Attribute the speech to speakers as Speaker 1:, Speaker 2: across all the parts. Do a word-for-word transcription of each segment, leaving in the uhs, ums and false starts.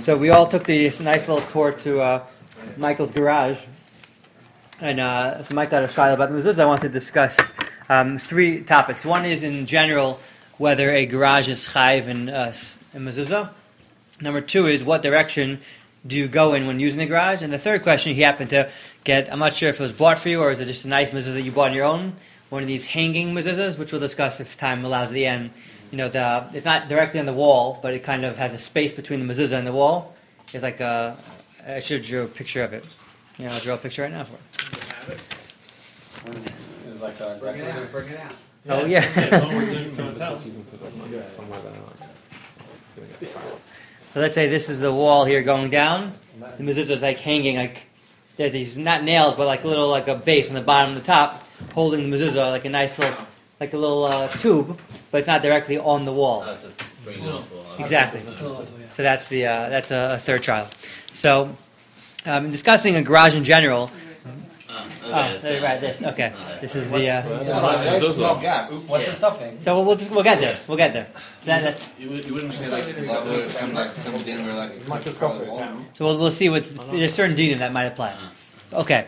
Speaker 1: So we all took the, this nice little tour to uh, Michael's garage, and uh, so Mike got a shayla about the mezuzah. I want to discuss um, three topics. One is in general whether a garage is chayiv in uh, in mezuzah. Number two is what direction do you go in when using the garage, and the third question he happened to get. I'm not sure if it was bought for you or is it just a nice mezuzah that you bought on your own. One of these hanging mezuzahs, which we'll discuss if time allows at the end. You know, the, it's not directly on the wall, but it kind of has a space between the mezuzah and the wall. It's like a, I should draw a picture of it. You know, I'll draw a picture right now for it.
Speaker 2: It's like a,
Speaker 3: Bring it out, bring it out.
Speaker 1: Oh, yeah. So let's say this is the wall here going down. The mezuzah is like hanging, like there's these, not nails, but like a little, like a base on the bottom and the top, holding the mezuzah like a nice little, like a little uh, tube, but it's not directly on the wall.
Speaker 3: Oh, so bring it off the wall.
Speaker 1: Exactly. So that's the uh, that's a, a third trial. So um, in discussing a garage in general.
Speaker 3: Oh,
Speaker 1: Oh,
Speaker 3: okay,
Speaker 1: there, right. This. Okay. This is the. Uh,
Speaker 2: What's small gap? What's
Speaker 3: Yeah.
Speaker 2: the stuffing?
Speaker 1: so we'll we'll, just, we'll get there. We'll get there. That, that's,
Speaker 4: You, would, you wouldn't say like leather, something like comes in where like
Speaker 2: Microscopic.
Speaker 1: so we'll we'll see what there's certain dinim that might apply. Okay.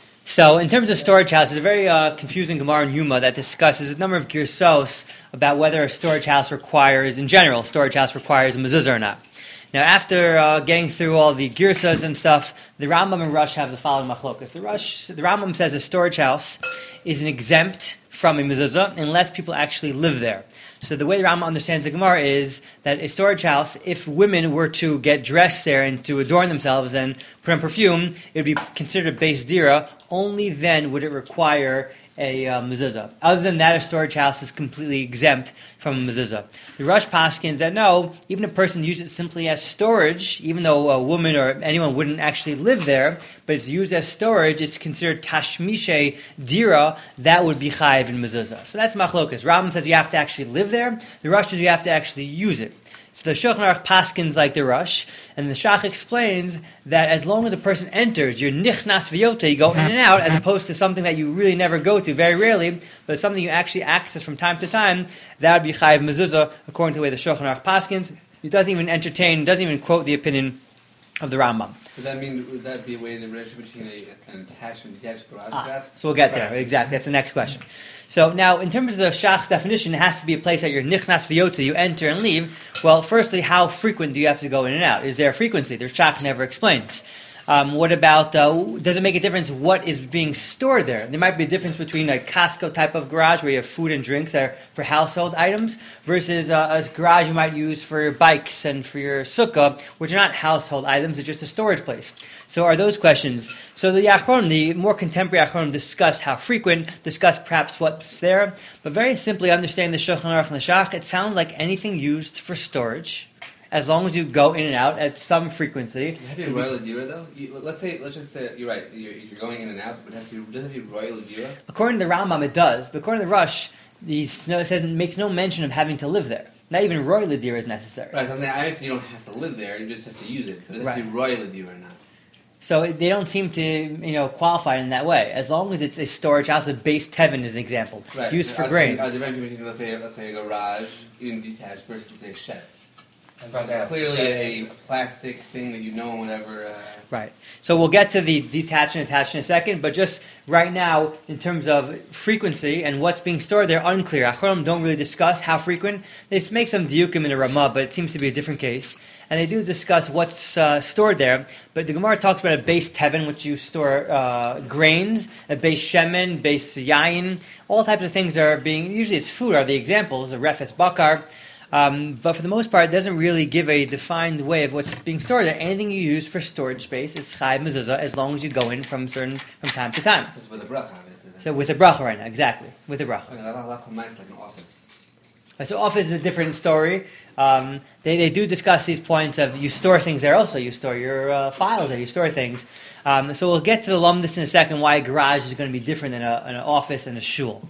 Speaker 1: So in terms of storage house, there's a very uh, confusing Gemara in Yuma that discusses a number of girsos about whether a storage house requires, in general, storage house requires a mezuzah or not. Now, after uh, getting through all the girsas and stuff, the Rambam and Rush have the following machlokas. The Rush, the Rambam says a storage house is an exempt from a mezuzah unless people actually live there. So the way the Rambam understands the Gemara is that a storage house, if women were to get dressed there and to adorn themselves and put on perfume, it would be considered a base dira. Only then would it require a uh, mezuzah. Other than that, a storage house is completely exempt from a mezuzah. The Rush paskins that no, even a person uses it simply as storage, even though a woman or anyone wouldn't actually live there, but it's used as storage, it's considered tashmishe dira, that would be chayiv in mezuzah. So that's machlokas. Rambam says you have to actually live there. The Rush says you have to actually use it. So the Shulchan Aruch paskins like the Rush, and the Shach explains that as long as a person enters, you're nichnas v'yoteh, you go in and out, as opposed to something that you really never go to, very rarely, but something you actually access from time to time, that would be chayiv mezuzah, according to the way the Shulchan Aruch paskins. He doesn't even entertain, doesn't even quote the opinion of the Rambam.
Speaker 4: Does that mean, would that be a way in the relationship between a, an attached and detached garage
Speaker 1: Ah,
Speaker 4: perhaps?
Speaker 1: so we'll get there, exactly, that's the next question. So now, in terms of the Shach's definition, it has to be a place that you're nichnas v'yoteh, you enter and leave. Well, firstly, how frequent do you have to go in and out? Is there a frequency? The Shach never explains. Um, what about, uh, does it make a difference what is being stored there? There might be a difference between a Costco type of garage where you have food and drinks that are for household items versus uh, a garage you might use for your bikes and for your sukkah, which are not household items, it's just a storage place. So are those questions? So the Achronim, the more contemporary Achronim, discuss how frequent, discuss perhaps what's there, but very simply understanding the Shulchan Aruch and the Shach, it sounds like anything used for storage, as long as you go in and out at some frequency.
Speaker 4: Have you royal adira though? You, let's say, let's just say, you're right, you're, you're going in and out, but have to, does it have to be royal adira?
Speaker 1: According to the Rambam, it does, but according to the Rush, the, it says makes no mention of having to live there. Not even royal adira is necessary.
Speaker 4: Right, so I'm saying, obviously you don't have to live there, you just have to use it, but it has
Speaker 1: Right.
Speaker 4: to be royal adira or not.
Speaker 1: So they don't seem to, you know, qualify in that way. As long as it's a storage house, a base tevin is an example,
Speaker 4: Right.
Speaker 1: used for
Speaker 4: I was
Speaker 1: grains.
Speaker 4: thinking- I was imagining between, let's say, let's say a garage, even detached, versus let's say a shed.
Speaker 2: Right there.
Speaker 4: Clearly a plastic thing that you know and whatever. Uh,
Speaker 1: Right. So we'll get to the detached and attached in a second, but just right now, in terms of frequency and what's being stored, they're unclear. Achronim don't really discuss how frequent. They make some diukim in the Ramah, but it seems to be a different case. And they do discuss what's uh, stored there. But the Gemara talks about a base tevin, which you store uh, grains, a base shemen, base yayin, all types of things are being, usually it's food are the examples, a refes bakar. Um, but for the most part, it doesn't really give a defined way of what's being stored there. Anything you use for storage space is chayiv mezuzah as long as you go in from certain from time to time.
Speaker 4: It's with a bracha, obviously.
Speaker 1: So with a bracha right now, exactly, with a bracha.
Speaker 4: Okay, that that nice like an office.
Speaker 1: So office is a different story. Um, they, they do discuss these points of you store things there also. You store your uh, files there, you store things. Um, so we'll get to the lumdus in a second, why a garage is going to be different than a, an office and a shul.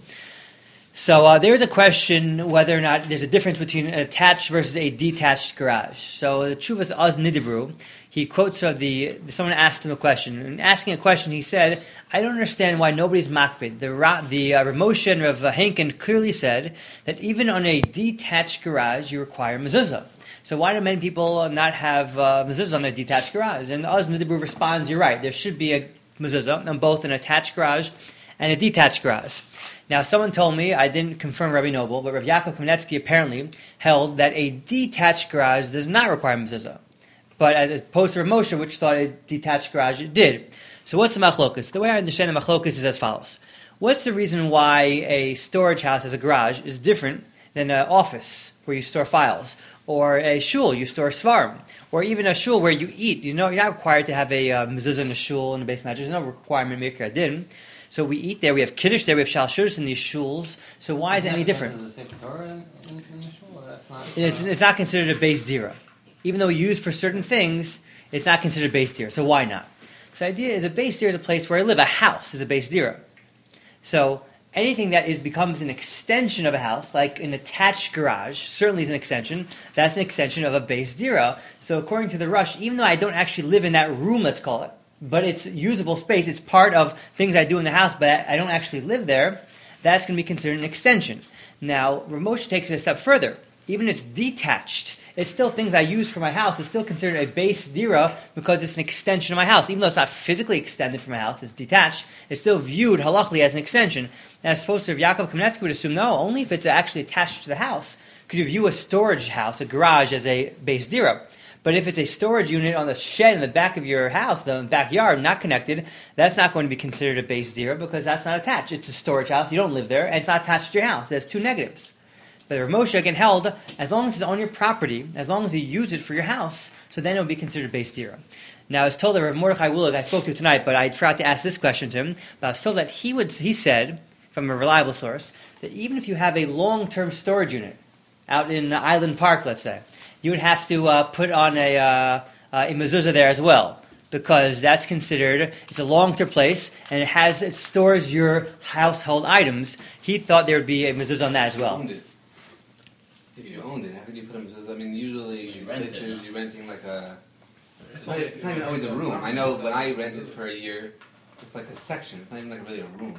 Speaker 1: So uh, there's a question whether or not there's a difference between an attached versus a detached garage. So the Chuvas Oz Nidibru, he quotes of the, someone asked him a question. And asking a question, he said, I don't understand why nobody's makbid. The, Ra, the uh, Ramoshe and Rav Henkin clearly said that even on a detached garage, you require mezuzah. So why do many people not have uh, mezuzah on their detached garage? And the Oz Midibur responds, you're right, there should be a mezuzah on both an attached garage and a detached garage. Now, someone told me, I didn't confirm Rabbi Noble, but Rav Yaakov Kamenetsky apparently held that a detached garage does not require mezuzah. But as opposed to Rav Moshe, which thought a detached garage it did. So what's the machlokus? The way I understand the machlokus is as follows. What's the reason why a storage house as a garage is different than an office where you store files, or a shul, you store svarim, or even a shul where you eat? You know, you're not required to have a uh, mezuzah in a shul in a base match. There's no requirement maker didn't. So we eat there, we have kiddush there, we have shalshudas in these shuls. So why is it any different?
Speaker 2: Is it Torah in, in, in the shul? That's not.
Speaker 1: It's, it's not considered a base dira. Even though we use for certain things, it's not considered base dira. So why not? So the idea is a base dira is a place where I live. A house is a base dira. So anything that is becomes an extension of a house, like an attached garage, certainly is an extension. That's an extension of a base dira. So according to the Rush, even though I don't actually live in that room, let's call it, but it's usable space, it's part of things I do in the house, but I don't actually live there, that's going to be considered an extension. Now, Rav Moshe takes it a step further. Even if it's detached, it's still things I use for my house. It's still considered a base dira because it's an extension of my house. Even though it's not physically extended from my house, it's detached, it's still viewed halachically as an extension. And as opposed to Yaakov Kamenetsky would assume, no, only if it's actually attached to the house could you view a storage house, a garage, as a base dira. But if it's a storage unit on the shed in the back of your house, the backyard, not connected, that's not going to be considered a base dira because that's not attached. It's a storage house. You don't live there, and it's not attached to your house. There's two negatives. But Rav Moshe again held, as long as it's on your property, as long as you use it for your house, so then it will be considered base dira. Now, I was told that Rav Mordechai Willig, I spoke to tonight, but I forgot to ask this question to him, but I was told that he would, he said, from a reliable source, that even if you have a long-term storage unit out in Island Park, let's say, you would have to uh, put on a, uh, uh, a mezuzah there as well, because that's considered, it's a long-term place, and it has, it stores your household items. He thought there would be a mezuzah on that as well.
Speaker 4: Owned it. If you owned it, how could you put a mezuzah? I mean, usually
Speaker 3: You rent it,
Speaker 4: places,
Speaker 3: no?
Speaker 4: you're renting like a, it's not, it's not even always a room. I know when I rented for a year, it's like a section, it's not even like really a room.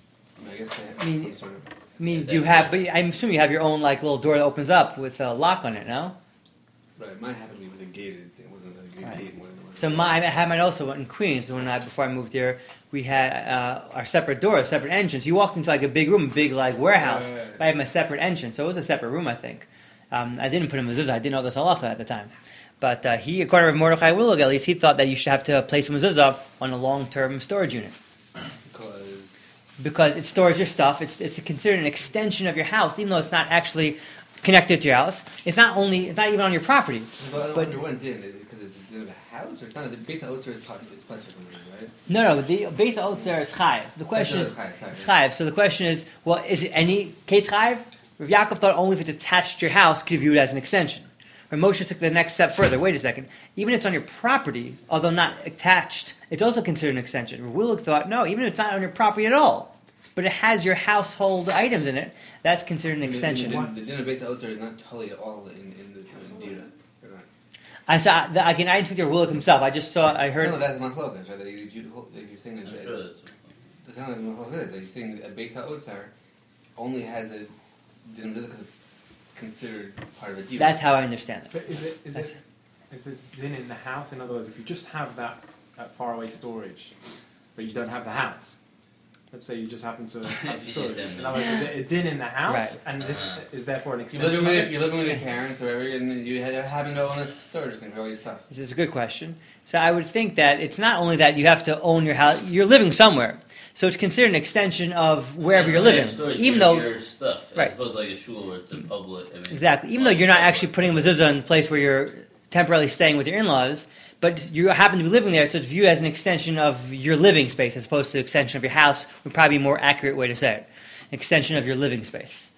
Speaker 4: I mean, I guess they have
Speaker 1: I mean,
Speaker 4: some sort of...
Speaker 1: I mean,
Speaker 3: Is that
Speaker 1: you have,
Speaker 3: right?
Speaker 1: but I'm assuming you have your own like little door that opens up with a lock on it, no?
Speaker 4: Right, mine happened to be with a gated thing. It wasn't a good
Speaker 1: Right.
Speaker 4: gate more than it was.
Speaker 1: So my, I had mine also in Queens. When I before I moved here, we had uh, our separate door, a separate entrance. You walked into like a big room, a big like warehouse.
Speaker 4: Right, right, right.
Speaker 1: But I had my separate entrance, so it was a separate room. I think um, I didn't put a mezuzah. I didn't know this halacha at the time. But uh, he, according to Mordechai Willig, at least he thought that you should have to place a mezuzah on a long-term storage unit
Speaker 4: Because...
Speaker 1: because it stores your stuff. It's it's considered an extension of your house, even though it's not actually connected to your house. It's not only it's not even on your property.
Speaker 4: But,
Speaker 1: But-
Speaker 4: under one din, because it's a din of a house, or it's not a base of Otzer, it's hot, it's much different, right?
Speaker 1: No, no. The base of Otzer is chayiv. The question is
Speaker 4: It's chayiv, sorry.
Speaker 1: it's chayiv. So the question is, well, is it any case chayiv? Rav Yaakov thought only if it's attached to your house could you view it as an extension. Rav Moshe took the next step further. Wait a second. Even if it's on your property, although not attached, it's also considered an extension. Rav Willig thought, no, even if it's not on your property at all, but it has your household items in it, that's considered an extension.
Speaker 4: The, the, the din of base of Otzer is not totally at all in, in the in Dira. Right.
Speaker 1: I saw. The, again, I didn't speak to Rav Willig himself. I just saw. I
Speaker 4: Heard
Speaker 1: heard.
Speaker 4: that's machlokas, right? That you, you, that you're saying that.
Speaker 3: I'm
Speaker 4: that-
Speaker 3: sure that's...
Speaker 4: That's not like machlokas. That you're saying that a base of Otzer only has a din of because it's considered part of a Dira.
Speaker 1: That's how I understand it.
Speaker 5: But is it is it is the din in the house? In other words, if you just have that, that faraway storage, but you don't have the house. Let's say you just happen to have the storage. In other words, is it a din in the house,
Speaker 1: Right.
Speaker 5: and this
Speaker 3: Uh-huh.
Speaker 5: is therefore an
Speaker 4: You're
Speaker 5: extension?
Speaker 4: living
Speaker 5: of
Speaker 4: with
Speaker 5: it?
Speaker 4: you're living with your parents or whatever, and you ha- happen to own a storage thing for all your stuff.
Speaker 1: This is a good question. So I would think that it's not only that you have to own your house, you're living somewhere. So it's considered an extension of wherever you're living.
Speaker 3: Storage
Speaker 1: Even
Speaker 3: for
Speaker 1: though,
Speaker 3: your stuff, as
Speaker 1: right.
Speaker 3: opposed to like a shul where it's in public. I mean,
Speaker 1: exactly, even though you're not actually putting a mezuzah in the place where you're temporarily staying with your in-laws, but you happen to be living there, so it's viewed as an extension of your living space as opposed to an extension of your house, would probably be a more accurate way to say it. An extension of your living space.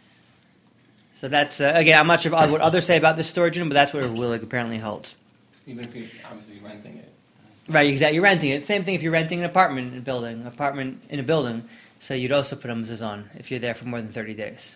Speaker 1: So that's, uh, again, I'm not sure what others say about this storage unit, but that's what Willig apparently holds.
Speaker 2: Even if you're obviously renting it.
Speaker 1: Right, exactly. You're renting it. Same thing if you're renting an apartment in a building, an apartment in a building. So you'd also put a mezuzah on if you're there for more than thirty days.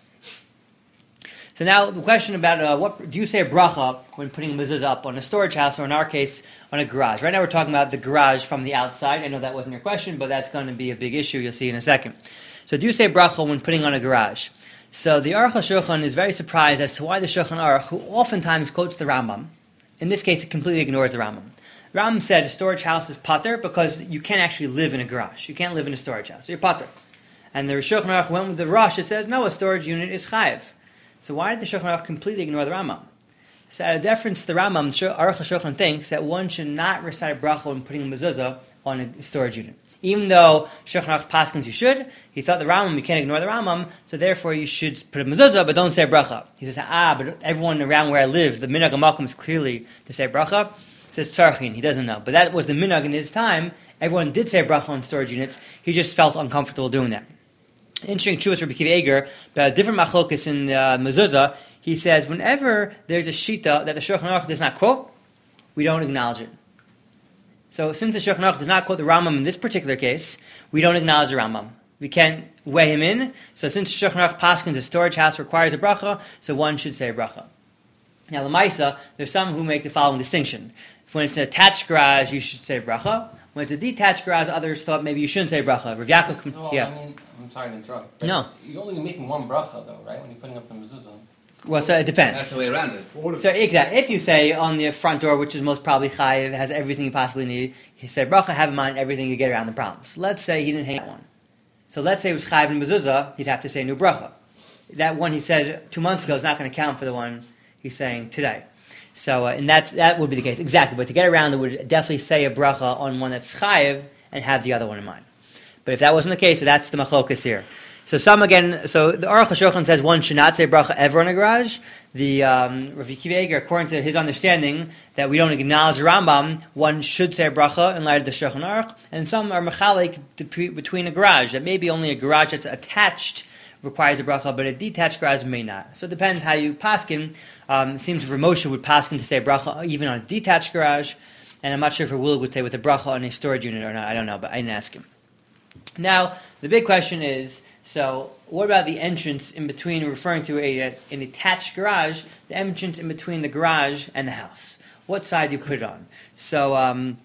Speaker 1: So now the question about uh, what do you say a bracha when putting a mezuzah up on a storage house, or in our case, on a garage? Right now we're talking about the garage from the outside. I know that wasn't your question, but that's going to be a big issue. You'll see in a second. So do you say bracha when putting on a garage? So the Aruch HaShulchan is very surprised as to why the Shulchan Aruch, who oftentimes quotes the Rambam, in this case it completely ignores the Rambam. The Rambam said a storage house is pater because you can't actually live in a garage. You can't live in a storage house. So you're pater. And the Shulchan Aruch went with the Rosh that says, no, a storage unit is chayiv. So why did the Shulchan Aruch completely ignore the Rambam? So out of deference to the Rambam, the Aruch HaShulchan thinks that one should not recite a bracha when putting a mezuzah on a storage unit. Even though Shulchan Aruch paskins you should, he thought the Rambam, you can't ignore the Rambam, so therefore you should put a mezuzah, but don't say a bracha. He says, ah, but everyone around where I live, the minhag HaMakom is clearly to say bracha. He says tzarchin, he doesn't know. But that was the minhag in his time. Everyone did say bracha on storage units. He just felt uncomfortable doing that. Interesting chuvas Rabbi Akiva Eiger, but a different machlokas in uh, mezuzah, he says, whenever there's a shita that the Shulchan Aruch does not quote, we don't acknowledge it. So since the Shulchan Aruch does not quote the Rambam in this particular case, we don't acknowledge the Rambam. We can't weigh him in. So since the Shulchan Aruch paskins a storage house requires a bracha, so one should say a bracha. Now, the Maisa, there's some who make the following distinction. When it's an attached garage, you should say bracha. When it's a detached garage, others thought maybe you shouldn't say bracha. Rav Yaakov,
Speaker 2: Well,
Speaker 1: yeah.
Speaker 2: I mean, I'm sorry to interrupt. but
Speaker 1: No.
Speaker 2: You're only making one bracha, though, right? When you're putting up the mezuzah.
Speaker 1: Well, so it depends.
Speaker 4: That's the way around it.
Speaker 5: All of
Speaker 1: So exactly, if you say on the front door, which is most probably chayiv, has everything you possibly need, you say bracha, have in mind everything you get around the problems. Let's say he didn't hang that one. So let's say it was chayiv and mezuzah, he'd have to say a new bracha. That one he said two months ago is not going to count for the one he's saying today. So uh, and that that would be the case exactly. But to get around it, would definitely say a bracha on one that's chayiv and have the other one in mind. But if that wasn't the case, so that's the machlokas here. So some again, so the Aruch HaShulchan says one should not say bracha ever in a garage. The um, Rav Akiva Eiger, according to his understanding, that we don't acknowledge the Rambam, one should say a bracha in light of the Shulchan Aruch. And some are mechalik between a garage, that maybe only a garage that's attached requires a bracha, but a detached garage may not. So it depends how you paskin. Um, it seems for Moshe would paskin to say a bracha even on a detached garage, and I'm not sure if Will would say with a bracha on a storage unit or not. I don't know, but I didn't ask him. Now, the big question is, so what about the entrance in between, referring to a, an attached garage, the entrance in between the garage and the house? What side do you put it on? So um,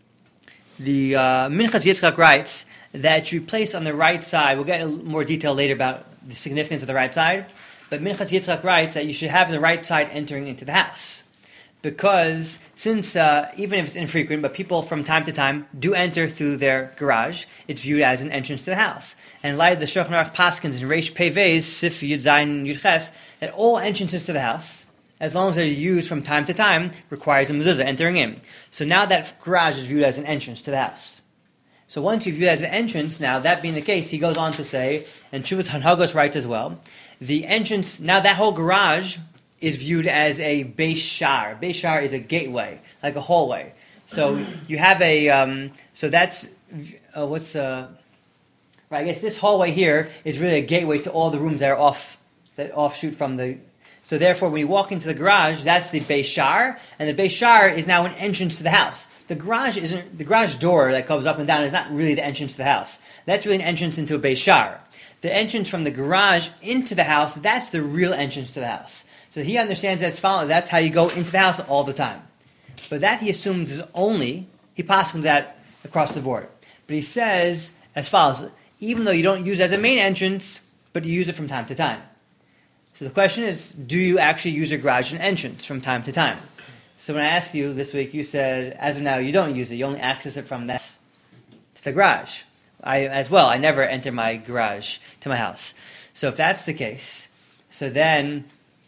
Speaker 1: the uh, Minchas Yitzchak writes that you place on the right side, we'll get a more detail later about the significance of the right side, but Minchas Yitzchak writes that you should have the right side entering into the house. Because since, uh, even if it's infrequent, but people from time to time do enter through their garage, it's viewed as an entrance to the house. And in light of the Shulchan Aruch paskins in Reish Pei Vez, Sif Yud Zayin Yud Ches, that all entrances to the house, as long as they're used from time to time, requires a mezuzah entering in. So now that garage is viewed as an entrance to the house. So once you view it as an entrance, now that being the case, he goes on to say, and Chuvas Hanhagos writes as well, the entrance, now that whole garage is viewed as a Beis Shar. Beis Shar is a gateway, like a hallway. So you have a, um, so that's, uh, what's, uh, right, I guess this hallway here is really a gateway to all the rooms that are off, that offshoot from the, so therefore when you walk into the garage, that's the Beis Shar, and the Beis Shar is now an entrance to the house. The garage isn't, the garage door that goes up and down is not really the entrance to the house. That's really an entrance into a Beis Shar. The entrance from the garage into the house, that's the real entrance to the house. So he understands as follows, that's how you go into the house all the time. But that he assumes is only, he passes that across the board. But he says as follows, even though you don't use it as a main entrance, but you use it from time to time. So the question is, do you actually use your garage as an entrance from time to time? So when I asked you this week, you said, as of now, you don't use it. You only access it from that to the garage. I, as well, I never enter my garage to my house. So if that's the case, so then...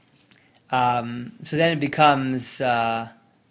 Speaker 1: Um, so then it becomes, uh,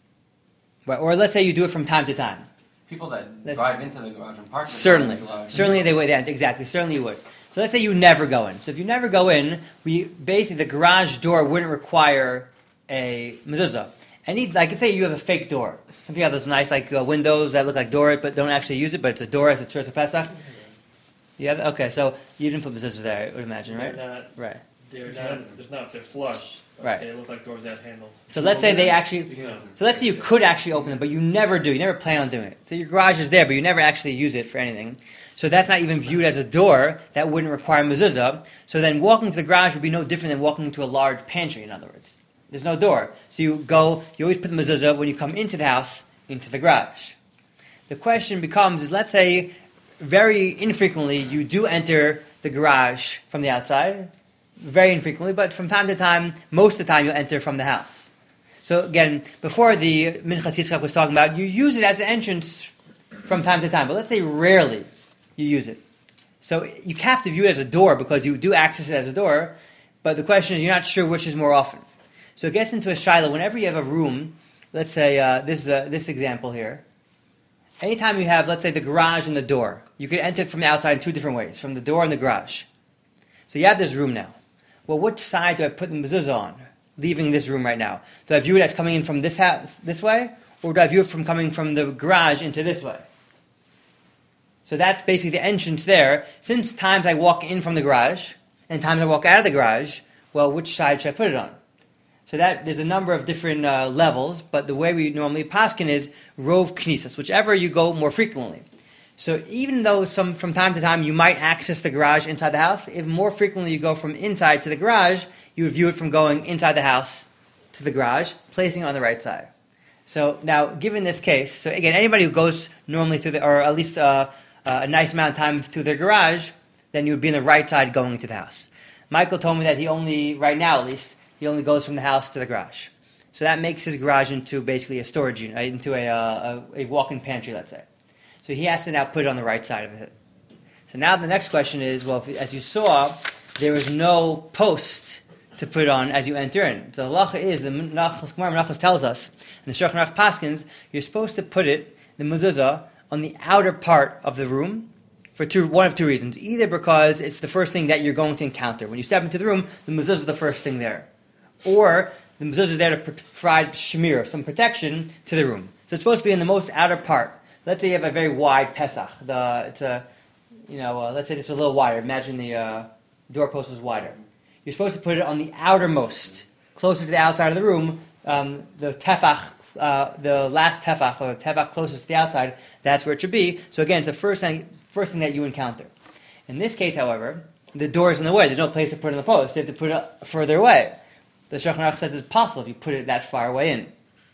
Speaker 1: or let's say you do it from time to time.
Speaker 2: People that
Speaker 1: Let's-
Speaker 2: drive into the garage and park in the
Speaker 1: Certainly,
Speaker 2: garage.
Speaker 1: certainly they would. Yeah, exactly, certainly you would. So let's say you never go in. So if you never go in, we basically the garage door wouldn't require a mezuzah. And need, like, say you have a fake door. Some people have those nice like uh, windows that look like doors, but don't actually use it. But it's a door as a Tzuras Pesach. You have okay. So you didn't put mezuzahs there, I would imagine, right?
Speaker 6: They're not,
Speaker 1: Right.
Speaker 6: they're not, there's not, they're flush. but
Speaker 1: Right.
Speaker 6: They look like doors that have handles.
Speaker 1: So let's say they actually.
Speaker 6: You know,
Speaker 1: So let's say you could actually open them, but you never do. You never plan on doing it. So your garage is there, but you never actually use it for anything. So that's not even viewed as a door. That wouldn't require mezuzah. So then walking to the garage would be no different than walking into a large pantry, in other words. There's no door. So you go, you always put the mezuzah when you come into the house, into the garage. The question becomes, is let's say very infrequently you do enter the garage from the outside. very infrequently, but from time to time, most of the time, you'll enter from the house. So again, before the Minchas Yitzchak was talking about, you use it as an entrance from time to time, but let's say rarely you use it. So you have to view it as a door because you do access it as a door, but the question is you're not sure which is more often. So it gets into a shiloh. Whenever you have a room, let's say uh, this is a, this example here. Anytime you have, let's say, the garage and the door, you could enter from the outside in two different ways, from the door and the garage. So you have this room now. Well, which side do I put the mezuzah on, leaving this room right now? Do I view it as coming in from this house this way, or do I view it from coming from the garage into this way? So that's basically the entrance there. Since times I walk in from the garage, and times I walk out of the garage, well, which side should I put it on? So that there's a number of different uh, levels, but the way we normally paskin is rov knisas, whichever you go more frequently. So even though some from time to time you might access the garage inside the house, if more frequently you go from inside to the garage, you would view it from going inside the house to the garage, placing it on the right side. So now, given this case, so again, anybody who goes normally through the, or at least uh, uh, a nice amount of time through their garage, then you would be on the right side going into the house. Michael told me that he only, right now at least, he only goes from the house to the garage. So that makes his garage into basically a storage unit, into a, uh, a, a walk-in pantry, let's say. So he has to now put it on the right side of it. So now the next question is, well, if, as you saw, there was no post to put on as you enter in. So the halacha is, the Menachos Gemara Menachos tells us, in the Shulchan Aruch Paskins, you're supposed to put it, the mezuzah, on the outer part of the room for two, one of two reasons. Either because it's the first thing that you're going to encounter. When you step into the room, the mezuzah is the first thing there. Or the mezuzah is there to provide shemir, some protection to the room. So it's supposed to be in the most outer part. Let's say you have a very wide Pesach. The, it's a, you know, uh, let's say it's a little wider. Imagine the uh, doorpost is wider. You're supposed to put it on the outermost, closer to the outside of the room. Um, the tefach, uh, the last tefach, or the tefach closest to the outside, that's where it should be. So again, it's the first thing, first thing that you encounter. In this case, however, the door is in the way. There's no place to put it in the post. You have to put it further away. The Shulchan Aruch says it's possible if you put it that far away in.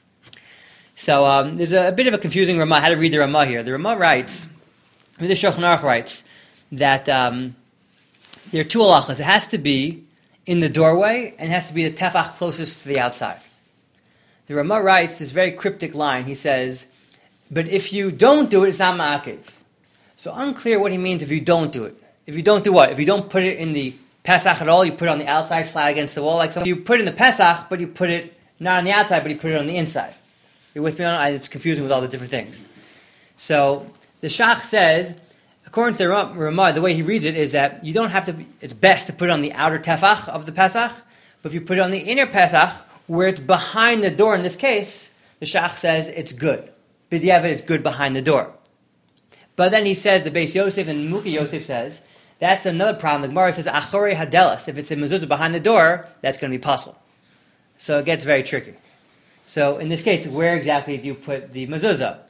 Speaker 1: So um, there's a, a bit of a confusing Ramah, how to read the Ramah here. The Ramah writes, the Shulchan Aruch writes, that um, there are two halachas. It has to be in the doorway, and it has to be the tefach closest to the outside. The Ramah writes this very cryptic line. He says, but if you don't do it, it's not ma'akev. So unclear what he means if you don't do it. If you don't do what? If you don't put it in the Pesach at all, you put it on the outside, flat against the wall, like some. You put it in the Pesach, but you put it not on the outside, but you put it on the inside. You're with me on it? It's confusing with all the different things. So the Shach says, according to the Ramah, the way he reads it is that you don't have to. It's best to put it on the outer tefach of the Pesach, but if you put it on the inner Pesach, where it's behind the door in this case, the Shach says it's good. B'diavad, it's good behind the door. But then he says, the Beis Yosef and Muki Yosef says, that's another problem. The Gemara says, Achorei Hadelas. If it's a mezuzah behind the door, that's going to be puzzle. So it gets very tricky. So in this case, where exactly do you put the mezuzah?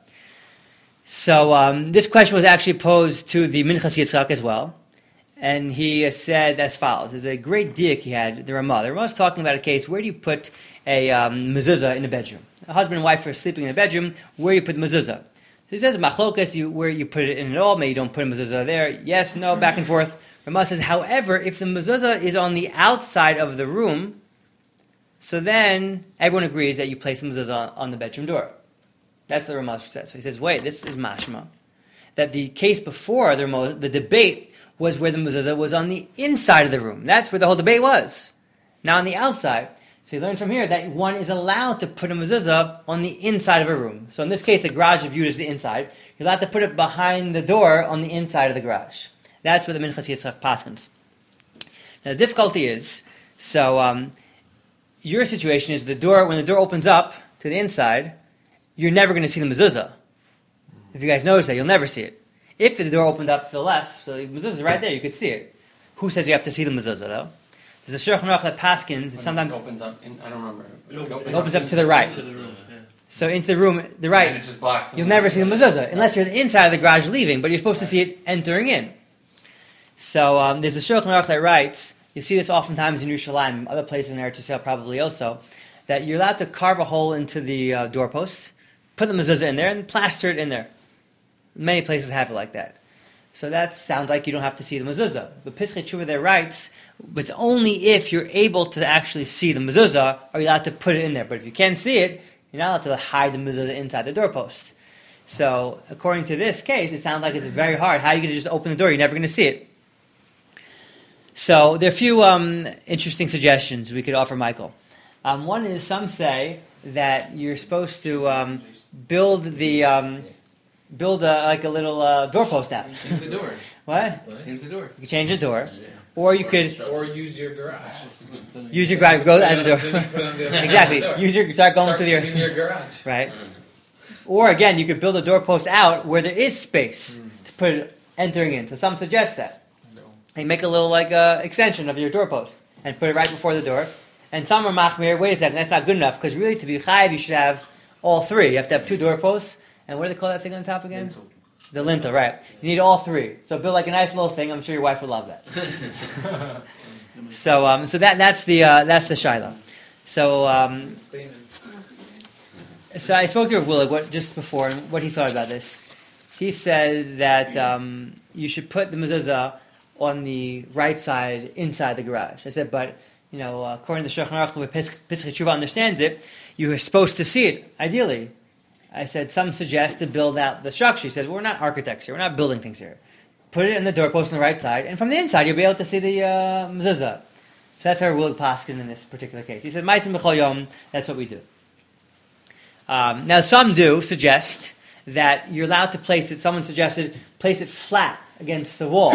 Speaker 1: So um, this question was actually posed to the Minchas Yitzchak as well. And he uh, said as follows. There's a great diak he had, the Ramah. The Ramah was talking about a case, where do you put a um, mezuzah in a bedroom? A husband and wife are sleeping in a bedroom, where do you put the mezuzah? So he says, machlokas, you, where you put it in at all, maybe you don't put a mezuzah there. Yes, no, back and forth. Ramah says, however, if the mezuzah is on the outside of the room, so then everyone agrees that you place the mezuzah on, on the bedroom door. That's what the Ramah says. So he says, wait, this is mashma. That the case before, the, the debate was where the mezuzah was on the inside of the room. That's where the whole debate was. Now on the outside. So you learn from here that one is allowed to put a mezuzah on the inside of a room. So in this case, the garage is viewed as the inside. You're allowed to put it behind the door on the inside of the garage. That's where the Minchas Yitzchak paskins. Now the difficulty is, so um, your situation is the door, when the door opens up to the inside, you're never going to see the mezuzah. If you guys notice that, you'll never see it. If the door opened up to the left, so the mezuzah is right there, you could see it. Who says you have to see the mezuzah, though? There's a Shulchan Aruch that paskins, sometimes...
Speaker 2: It opens up, in, I don't remember.
Speaker 6: It opens,
Speaker 1: it opens up to the right.
Speaker 6: To the room, yeah.
Speaker 1: So into the room, the right,
Speaker 2: And it just blocks the
Speaker 1: you'll never see the mezuzah, unless you're inside of the garage leaving, but you're supposed to see it entering in. So um, there's a Shulchan Aruch that writes, you see this oftentimes in Yerushalayim, other places in Eretz Yisrael probably also, that you're allowed to carve a hole into the uh, doorpost, put the mezuzah in there, and plaster it in there. Many places have it like that. So that sounds like you don't have to see the mezuzah. But Pischei Teshuva there writes, but it's only if you're able to actually see the mezuzah are you allowed to put it in there. But if you can't see it, you're not allowed to hide the mezuzah inside the doorpost. So according to this case, it sounds like it's very hard. How are you going to just open the door? You're never going to see it. So there are a few um, interesting suggestions we could offer Michael. Um, one is some say that you're supposed to um, build the um, build a, like a little uh, doorpost out.
Speaker 4: Change the door.
Speaker 1: What?
Speaker 4: Change the door.
Speaker 1: You can change the door, or you could
Speaker 7: Or use your garage.
Speaker 1: use your garage. Go as a door.
Speaker 7: Then you put on the other side
Speaker 1: Exactly.
Speaker 7: of the door.
Speaker 1: Use your start going
Speaker 7: Start
Speaker 1: through your
Speaker 7: using your garage.
Speaker 1: right. Or again, you could build a doorpost out where there is space to put it entering in. So some suggest that. And make a little like uh, extension of your doorpost and put it right before the door. And some are machmir. Wait a second, that's not good enough because really to be chayiv, you should have all three. You have to have two doorposts. And what do they call that thing on top again?
Speaker 5: Lintel.
Speaker 1: The lintel, right? You need all three. So build like a nice little thing. I'm sure your wife would love that. so, um, so that that's the uh, that's the shiloh. So, um,
Speaker 7: Sustaining.
Speaker 1: so I spoke to Rav Willig what, just before and what he thought about this. He said that um, you should put the mezuzah on the right side inside the garage. I said, but you know, uh, according to the Shulchan Aruch, the Pischei Teshuva understands it. You are supposed to see it ideally. I said, some suggest to build out the structure. He says, well, we're not architects here. We're not building things here. Put it in the doorpost on the right side, and from the inside, you'll be able to see the uh, mezuzah. So that's our Willig Paskin in this particular case. He said, Ma'asim b'chol yom, that's what we do. Um, now, some do suggest that you're allowed to place it, someone suggested, place it flat against the wall.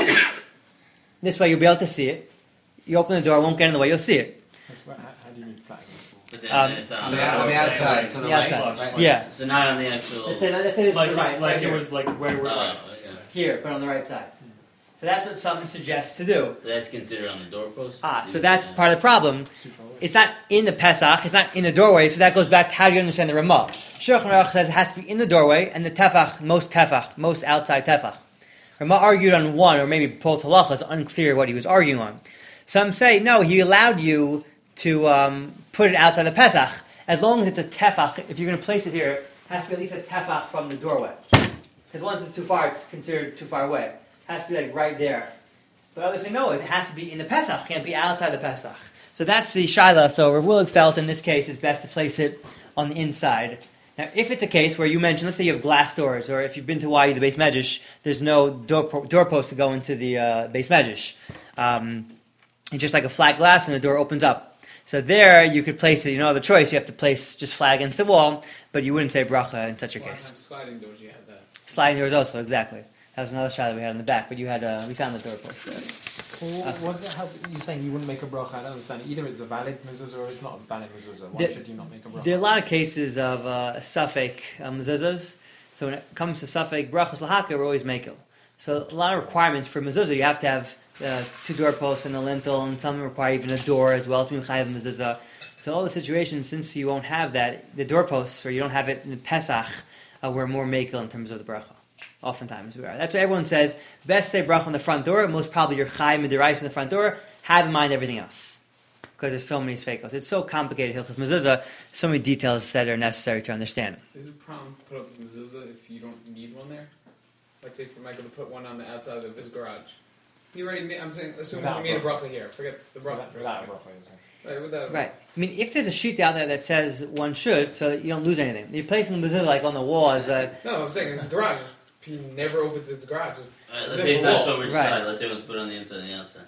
Speaker 1: This way, you'll be able to see it. You open the door, it won't get in the way, you'll see it.
Speaker 5: That's what, how, how do you mean flat against the wall?
Speaker 3: But then,
Speaker 1: Um,
Speaker 3: then it's not
Speaker 4: So
Speaker 3: on
Speaker 4: the,
Speaker 3: the
Speaker 4: on the
Speaker 3: outside.
Speaker 4: outside.
Speaker 2: To the
Speaker 1: The
Speaker 2: right.
Speaker 1: outside.
Speaker 2: right.
Speaker 1: Yeah.
Speaker 3: So not on the actual.
Speaker 1: Let's say, let's say this
Speaker 6: Like,
Speaker 1: is the right,
Speaker 6: like
Speaker 1: right
Speaker 6: it
Speaker 1: here.
Speaker 6: was like where we're
Speaker 3: Oh,
Speaker 6: right.
Speaker 3: okay.
Speaker 1: Here, but on the right side. So that's what some suggest to do.
Speaker 3: So that's considered on the doorpost.
Speaker 1: Ah, so that's part of the problem.
Speaker 5: Too far away.
Speaker 1: It's not in the Pesach, it's not in the doorway, so that goes back to how do you understand the Ramah. Shulchan Aruch says it has to be in the doorway, and the tefach, most tefach, most outside tefach. Ramah argued on one, or maybe both halachas, unclear what he was arguing on. Some say, no, he allowed you to um, put it outside the Pesach, as long as it's a tefach. If you're going to place it here, it has to be at least a tefach from the doorway. Because once it's too far, it's considered too far away. It has to be like right there. But others say, no, it has to be in the Pesach. It can't be outside the Pesach. So that's the Shiloh. So Rav Willig felt in this case it's best to place it on the inside. Now, if it's a case where you mentioned, let's say you have glass doors, or if you've been to Hawaii, the Beis Medrash, there's no door, doorpost to go into the uh, Beis Medrash. Um, it's just like a flat glass and the door opens up. So there you could place it, you know, the choice, you have to place just flat against the wall, but you wouldn't say bracha in such a case.
Speaker 7: Sliding doors, you have that.
Speaker 1: Sliding doors also, exactly. That was another shot that we had in the back, but you had uh, we found the doorpost there.
Speaker 5: Well, was it how you saying you wouldn't make a bracha? I don't understand. Either it's a valid mezuzah or it's not a valid mezuzah. Why
Speaker 1: The-
Speaker 5: should you not make a bracha?
Speaker 1: There are a lot of cases of uh, suffix um, mezuzahs. So when it comes to suffix brachas lahaka, we're always makel. So a lot of requirements for mezuzah. You have to have uh, two doorposts and a lintel, and some require even a door as well to be chayav mezuzah. So all the situations, since you won't have that, the doorposts, or you don't have it in the Pesach, uh, we're more makel in terms of the bracha. Oftentimes we are. That's what everyone says. Best say bracha on the front door. Most probably your chayim midiraisa in the front door. Have in mind everything else, because there's so many sfeikos. It's so complicated. Hilchos mezuzah. So many details that are necessary to understand.
Speaker 7: Is it a problem to put up a mezuzah if you don't need one there? Like say for Michael to put one on the outside of his garage. He already made, I'm saying, assuming
Speaker 5: Without
Speaker 7: he made a
Speaker 5: bracha.
Speaker 7: bracha here. Forget the bracha
Speaker 5: Without,
Speaker 7: for a
Speaker 5: without a
Speaker 7: second.
Speaker 5: bracha, you're saying.
Speaker 7: Right, without
Speaker 1: Right. I mean, if there's a sheet out there that says one should, so that you don't lose anything. You're placing the mezuzah like on the wall as a.
Speaker 7: No, I'm saying in his garage. He never opens his garage. It's,
Speaker 3: Alright,
Speaker 7: it's
Speaker 3: let's
Speaker 7: in
Speaker 3: say
Speaker 7: the
Speaker 3: that's
Speaker 7: wall.
Speaker 3: on which
Speaker 1: Right.
Speaker 3: side. Let's say let's put it on the inside and the outside.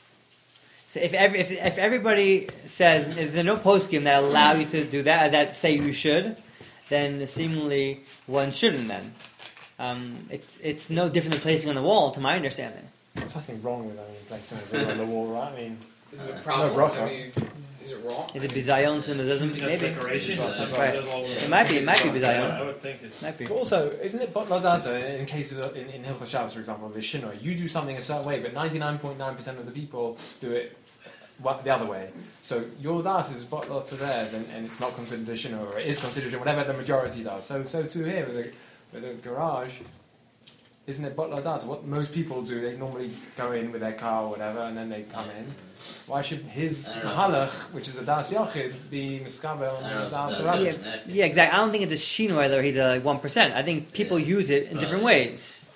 Speaker 1: So if every, if, if everybody says if there are no poskim that allow you to do that, that say you should, then seemingly one shouldn't. Then um, it's it's no different than placing on the wall, to my understanding.
Speaker 5: There's nothing wrong with I mean, placing mezuzah on the wall, right? I mean,
Speaker 7: Is it a problem?
Speaker 5: No bracha.
Speaker 7: I mean, is it wrong?
Speaker 1: Is it bizayon to the mezuzah?
Speaker 6: Using it as
Speaker 1: Maybe.
Speaker 6: decoration.
Speaker 5: Right.
Speaker 6: That's
Speaker 1: Right.
Speaker 6: that's all we're
Speaker 3: It
Speaker 6: doing.
Speaker 1: might be- it might be
Speaker 6: I
Speaker 1: bizayon.
Speaker 6: would think it's.
Speaker 1: Might be.
Speaker 5: but also, isn't it but ladata in cases of, in, in Hilchos Shabbos, for example, the shinoi? You do something a certain way, but ninety-nine point nine percent of the people do it wa- the other way. So your das is but lot to theirs, and, and it's not considered a shinoi, or it is considered a shinoi, whatever the majority does. So so too here with the, with the garage. Isn't it but ladata? What most people do, they normally go in with their car or whatever, and then they come in. Why should his
Speaker 3: I don't know.
Speaker 5: mahalach, which is a das yachid, be miskaber on
Speaker 3: I don't know,
Speaker 5: the das
Speaker 3: so
Speaker 5: rabbi?
Speaker 3: that's-
Speaker 1: Yeah,
Speaker 3: in that case.
Speaker 1: yeah, exactly. I don't think it's a shinoi, though. He's a one percent. I think people
Speaker 3: Yeah.
Speaker 1: use it in different
Speaker 3: Uh,
Speaker 1: ways.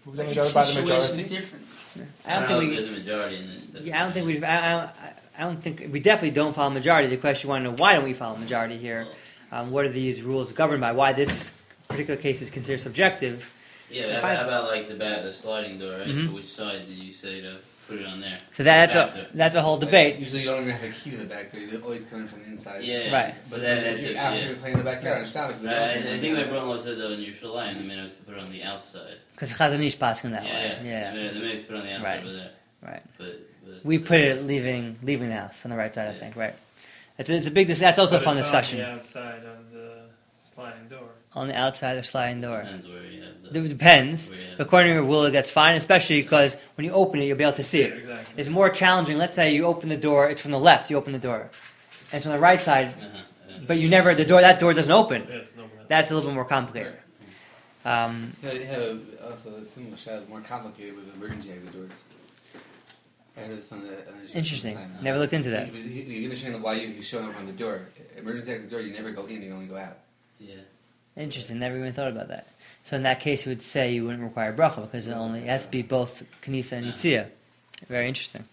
Speaker 5: We're going to
Speaker 8: Each
Speaker 5: go by the
Speaker 8: situation is
Speaker 5: majority.
Speaker 8: different.
Speaker 1: I don't
Speaker 3: know
Speaker 1: think
Speaker 3: if
Speaker 1: we.
Speaker 3: there's a majority in this.
Speaker 1: Yeah, I don't think we. I, I, I don't think we definitely don't follow majority. The question, you want to know why don't we follow majority here? Um, what are these rules governed by? Why this particular case is considered subjective?
Speaker 3: Yeah, how about, how about like the back, the sliding door, right?
Speaker 1: Mhm.
Speaker 3: So which side did you say to put it on there?
Speaker 1: So that's
Speaker 3: Back
Speaker 1: a
Speaker 3: door.
Speaker 1: that's a whole
Speaker 4: Like,
Speaker 1: debate.
Speaker 4: usually you don't even have a key to the back door. You're always coming from the inside.
Speaker 3: Yeah.
Speaker 1: Right.
Speaker 3: So
Speaker 4: But
Speaker 3: that,
Speaker 4: then
Speaker 3: that,
Speaker 4: if you're
Speaker 3: yeah.
Speaker 4: out here playing in the backyard on Shabbos, we
Speaker 3: I,
Speaker 4: don't-
Speaker 3: I think my brother said though in Yerushalayim, the minhag is to put it on the outside.
Speaker 1: Because Chazanish passing that
Speaker 3: yeah,
Speaker 1: way.
Speaker 3: yeah.
Speaker 1: Yeah.
Speaker 3: The minhag, the minhag is put on the outside
Speaker 1: Right.
Speaker 3: over there.
Speaker 1: Right.
Speaker 3: But, but
Speaker 1: We put it leaving leaving the house on the right side. I think. Right. It's, it's a big. dis- That's also a
Speaker 6: But
Speaker 1: fun
Speaker 6: it's
Speaker 1: discussion.
Speaker 6: On the outside of the sliding door.
Speaker 1: On the outside of the sliding door.
Speaker 3: Depends where you have the.
Speaker 1: It depends.
Speaker 3: Where you have
Speaker 1: According to your rule, that's fine, especially because when you open it, you'll be able to see it.
Speaker 6: Exactly.
Speaker 1: It's more challenging. Let's say you open the door. It's from the left. You open the door, and it's on the right side,
Speaker 3: Uh-huh. uh-huh.
Speaker 1: but you never the door. That door doesn't open.
Speaker 6: Yeah, it's no problem.
Speaker 1: That's a little bit more complicated. Um,
Speaker 4: Yeah, you have also a similar shadow, more complicated with emergency exit doors. I heard this on the. On the
Speaker 1: interesting.
Speaker 4: sign.
Speaker 1: Never looked into that.
Speaker 4: You, you, you understand why you, you show up on the door. Emergency exit door, you never go in, you only go out.
Speaker 3: Yeah.
Speaker 1: Interesting. Never even thought about that. So in that case, you would say you wouldn't require bracha because it only it has to be both Kanisa and Yitzia. Very interesting.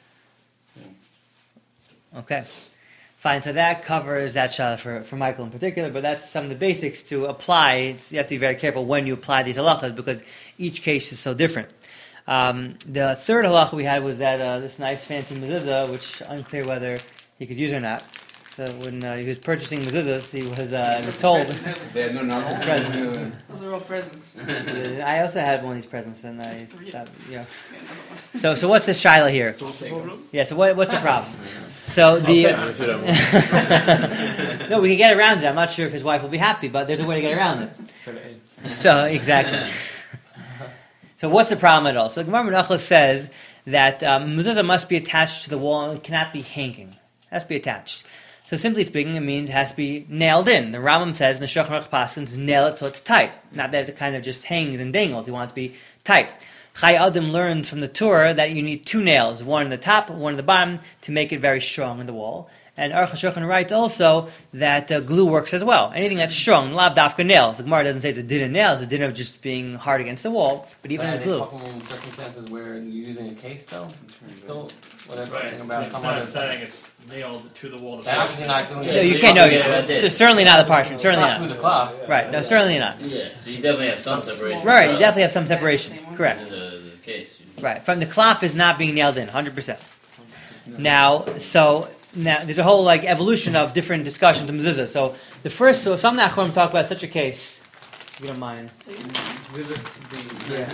Speaker 1: Okay. Fine. So that covers that shot for, for Michael in particular, but that's some of the basics to apply. It's, you have to be very careful when you apply these halachas because each case is so different. Um, the third halacha we had was that uh, this nice fancy mezuzah, which unclear whether he could use or not. So when uh, he was purchasing mezuzahs, he was, uh, was told.
Speaker 4: They had no normal
Speaker 1: Present.
Speaker 8: Those are all presents.
Speaker 1: I also had one of these presents, and I
Speaker 8: Three.
Speaker 1: stopped, yeah.
Speaker 8: Yeah, another one.
Speaker 1: So, so what's the shaila here? Yeah. So what, what's the problem? So the no, we can get around it. I'm not sure if his wife will be happy, but there's a way to get around it.
Speaker 5: Fill it in.
Speaker 1: So exactly. So what's the problem at all? So the Gemara Menachos says that um, mezuzah must be attached to the wall and it cannot be hanging. It has to be attached. So simply speaking, it means it has to be nailed in. The Rambam says in the Shulchan Aruch Paskin, nail it so it's tight. Not that it kind of just hangs and dangles. You want it to be tight. Chai Adam learns from the Torah that you need two nails, one in the top, one in the bottom, to make it very strong in the wall. And Aruch HaShulchan writes also that uh, glue works as well. Anything that's strong, lav dafka nails. The Gemara doesn't say it's a din of nails, it's a din of just being hard against the wall, but even
Speaker 2: But
Speaker 1: with
Speaker 2: are they
Speaker 1: glue.
Speaker 2: talking in circumstances where you're using a case, though? It's still, what I'm
Speaker 6: Right.
Speaker 2: talking about,
Speaker 6: It's
Speaker 2: some
Speaker 6: not
Speaker 2: other
Speaker 6: saying it's nailed to the wall.
Speaker 2: They're obviously not doing
Speaker 1: No,
Speaker 2: it.
Speaker 1: you can't know
Speaker 3: Yeah,
Speaker 1: yet.
Speaker 3: yeah, yeah.
Speaker 1: So certainly not the parchment, certainly
Speaker 2: Not through
Speaker 1: not.
Speaker 2: the cloth.
Speaker 1: Right, no, certainly not.
Speaker 3: Yeah, so you definitely have some separation.
Speaker 1: Right, you
Speaker 3: Uh,
Speaker 1: definitely have some separation. Correct.
Speaker 3: The, the case. You-
Speaker 1: Right, from the cloth is not being nailed in, one hundred percent. Now, so now there's a whole like evolution of different discussions of mezuzah. So the first, so some Nachronim talk about such a case, if you don't mind. Yeah.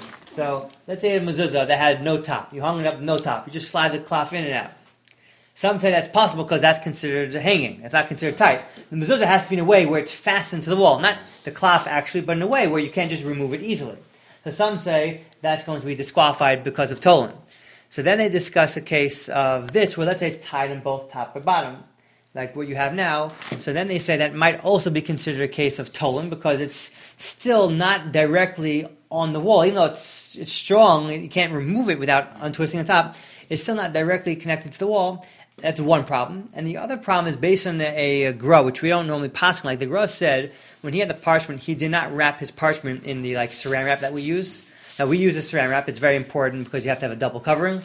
Speaker 1: So let's say a mezuzah that had no top. You hung it up with no top. You just slide the cloth in and out. Some say that's possible because that's considered hanging. It's not considered tight. The mezuzah has to be in a way where it's fastened to the wall, not the cloth actually, but in a way where you can't just remove it easily. So some say that's going to be disqualified because of Tolan. So then they discuss a case of this, where let's say it's tied in both top or bottom, like what you have now. So then they say that might also be considered a case of Tolan because it's still not directly on the wall. Even though it's, it's strong, you can't remove it without untwisting the top, it's still not directly connected to the wall. That's one problem. And the other problem is based on a, a Gra, which we don't normally pass. Like the Gra said, when he had the parchment, he did not wrap his parchment in the like saran wrap that we use. Now we use a saran wrap. It's very important because you have to have a double covering.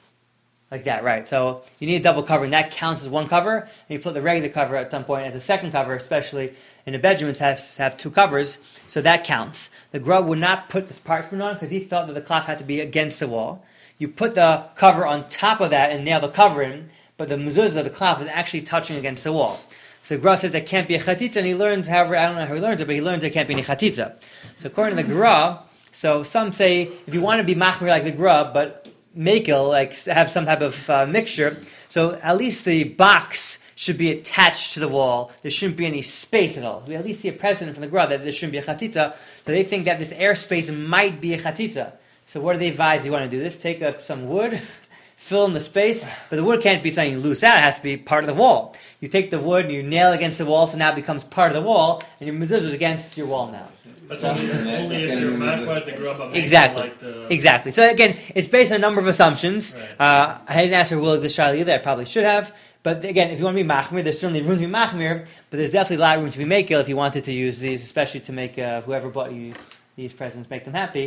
Speaker 1: Like that, right. So you need a double covering. That counts as one cover. And you put the regular cover at some point as a second cover, especially in the bedrooms have have two covers. So that counts. The Gra would not put this parchment on because he thought that the cloth had to be against the wall. You put the cover on top of that and nail the cover in, but the mezuzah, the cloth, is actually touching against the wall. So the Gra says there can't be a chatitza, and he learns, however, I don't know how he learns it, but he learns there can't be any chatitza. So according to the Gra, so some say if you want to be machmir like the Gra, but makel, like have some type of uh, mixture, so at least the box should be attached to the wall. There shouldn't be any space at all. We at least see a precedent from the Gra that there shouldn't be a chatitza, so they think that this airspace might be a chatitza. So what do they advise you want to do this? Take up some wood, fill in the space, but the wood can't be something loose out, it has to be part of the wall. You take the wood and you nail it against the wall, so now it becomes part of the wall, and your mezuzah is against your wall now.
Speaker 6: That's
Speaker 1: So-
Speaker 6: only, only if you're machmir the grubba makes
Speaker 1: Exactly.
Speaker 6: like the...
Speaker 1: Exactly. So again, it's based on a number of assumptions.
Speaker 6: Right.
Speaker 1: Uh, I didn't ask her will this shaila either. I probably should have. But again, if you want to be machmir, there's certainly room to be machmir, but there's definitely a lot of room to be makel if you wanted to use these, especially to make uh, whoever bought you these presents, make them happy.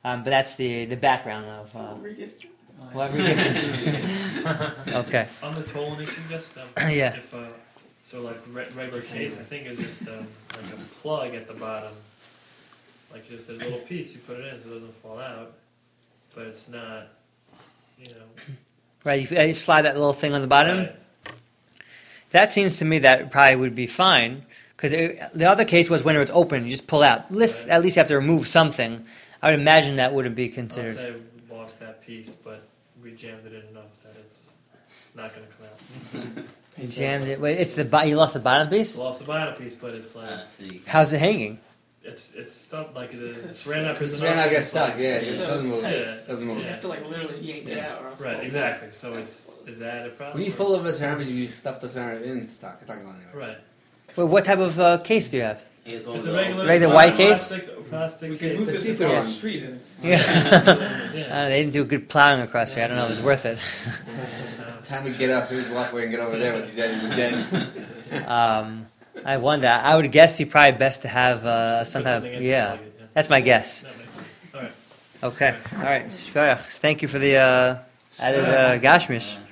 Speaker 1: Um, but that's the the background of uh, what we Okay.
Speaker 6: On the tolling issue, just um,
Speaker 1: Yeah.
Speaker 6: if uh, so, like re- regular case, I think it's just um, like a plug at the bottom, like just a little piece you put it in so it doesn't fall out, but it's not, you know.
Speaker 1: Right, you, you slide that little thing on the bottom.
Speaker 6: Right.
Speaker 1: That seems to me that probably would be fine because the other case was when it was open, you just pull out. At least,
Speaker 6: Right.
Speaker 1: at least you have to remove something. I would imagine that wouldn't be
Speaker 6: I'd
Speaker 1: considered.
Speaker 6: say we lost that piece, but we jammed it in enough that it's not going to come out.
Speaker 1: You jammed it. Wait, it's the bo- you lost the bottom piece.
Speaker 6: Lost the bottom piece, but it's like
Speaker 3: Uh, see.
Speaker 1: How's it hanging?
Speaker 6: it's it's stuck like it is. It's ran up.
Speaker 4: Because
Speaker 6: it's
Speaker 4: it's ran out,
Speaker 6: enough,
Speaker 4: gets
Speaker 6: it's like-
Speaker 4: stuck. Yeah, it
Speaker 8: So
Speaker 4: doesn't move.
Speaker 6: tight.
Speaker 4: Doesn't move.
Speaker 8: You have to like literally yank it out, or else
Speaker 6: Right,
Speaker 8: it'll-
Speaker 6: exactly. So it's is that a problem?
Speaker 4: When you
Speaker 6: or-
Speaker 4: fold over the ceramic, you stuff the ceramic in stock. It's not going anywhere.
Speaker 6: Right.
Speaker 1: Wait, what type of uh, case do you have?
Speaker 3: He has one
Speaker 6: It's
Speaker 3: of
Speaker 6: a
Speaker 3: the
Speaker 6: regular,
Speaker 1: Regular white case?
Speaker 6: plastic, plastic
Speaker 7: We
Speaker 6: case.
Speaker 7: can move
Speaker 4: The
Speaker 7: this
Speaker 4: see-through
Speaker 7: across
Speaker 4: one.
Speaker 7: the street and
Speaker 1: Yeah.
Speaker 6: Yeah.
Speaker 1: Uh, they didn't do good plowing across here. I don't know if it's worth it.
Speaker 6: Uh,
Speaker 4: Time to get up. Here's walk away and get over there with the dead. The dead.
Speaker 1: um, I wonder. I would guess you probably best to have uh, some
Speaker 6: put
Speaker 1: type.
Speaker 6: something in to
Speaker 1: Yeah,
Speaker 6: plug it, yeah.
Speaker 1: that's my guess.
Speaker 6: That makes sense. All right.
Speaker 1: Okay. All right. Shkoyach. Thank you for the uh, added uh, gashmish.